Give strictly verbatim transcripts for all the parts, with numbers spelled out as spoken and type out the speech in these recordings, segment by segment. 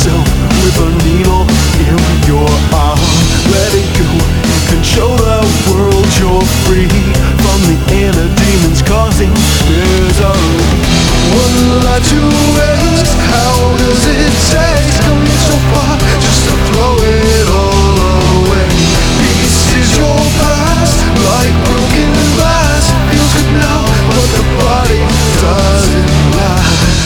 yourself with a needle in your arm. Let it go, you can show the world you're free from the inner demons causing misery. One life to waste, how does it taste? Come so far just to throw it all away. Peace is your past, like broken glass. Feels good now, but the body doesn't last.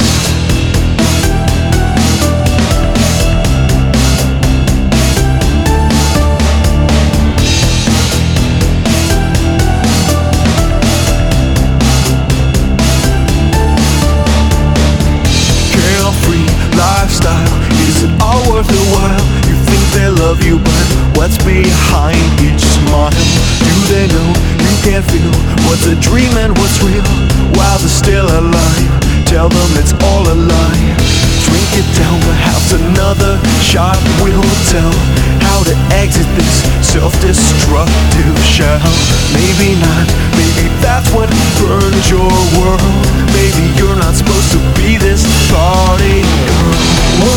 Lifestyle, is it all worth a while? You think they love you, but what's behind each smile? Do they know you can't feel what's a dream and what's real while they're still alive? Tell them it's all a lie. Drink it down, perhaps another shot will tell how to exit this self-destructive shell. Maybe not, maybe that's what burns your world. Maybe you're not supposed to be this party girl.